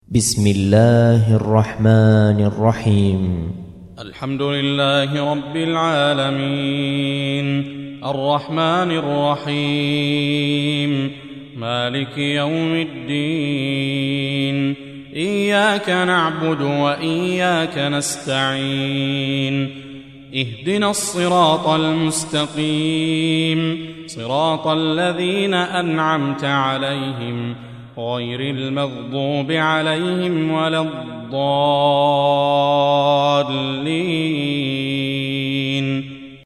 بسم الله الرحمن الرحيم. الحمد لله رب العالمين الرحمن الرحيم مالك يوم الدين إياك نعبد وإياك نستعين اهدنا الصراط المستقيم صراط الذين أنعمت عليهم غير المغضوب عليهم ولا الضالين.